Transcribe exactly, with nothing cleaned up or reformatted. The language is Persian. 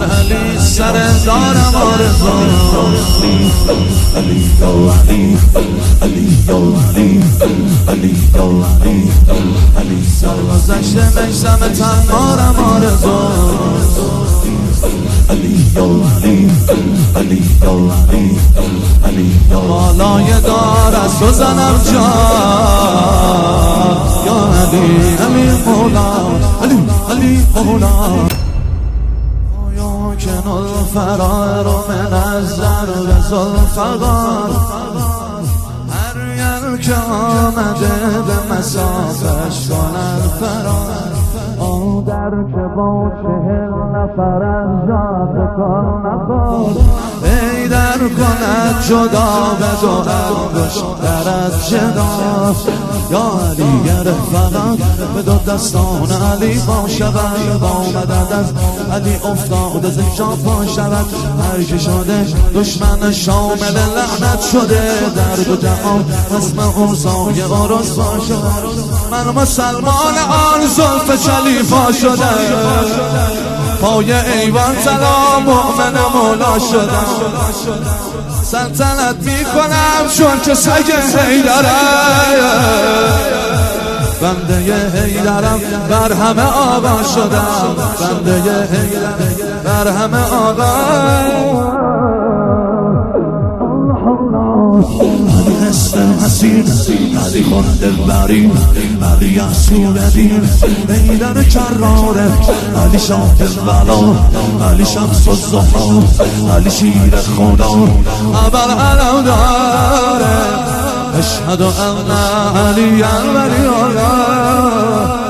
در علی سردارم آرزو علی علی علی علی علی علی علی سرگذشته میسم تنهارم آرزو علی علی علی علی علی بالای دار از تو زنم جان یا علی علی مولا علی علی مولا یا کنال فرار من از ضرب زلفقار هر یر که آمده به مسافش کنن فرار آن در که با چهل نفر از جاد کار نخور ای در کند جدا به دو انگشت در از جدا یا علی گر فقط به دو دستان علی با شود با مدد از علی افتاد از اینجا پا شود هر که شده دشمن شامل لعنت شده در دو جهان اسم اوزای و رسوا شد من مسلمان آن زلف چلیپا شده پای ایوان سلام مؤمن مولا شدم سلطنت می کنم چون که سگ حیدرم بنده حیدرم بر همه آقا شدم بنده حیدرم بر همه آقا علی هستم حسین علی خونده بریم علی اصول دین بیدر کراره علی شاه ولا علی شمس و زهرا علی شیر خدا ابر علم داره اشهد ان علی ولی الله